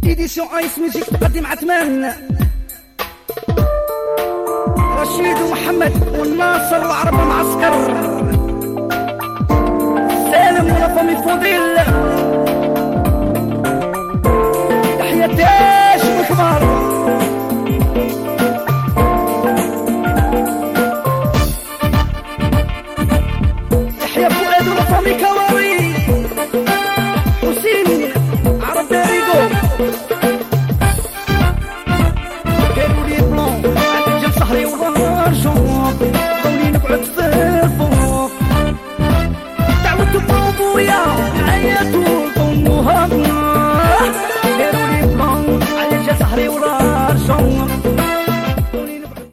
إديسيون آيس ميوزيك تقدم عثمان رشيد ومحمد والناصر وعرب معسكر سالم ولافامي فضيل تحية داش والكبار يحيى فؤاد ولافامي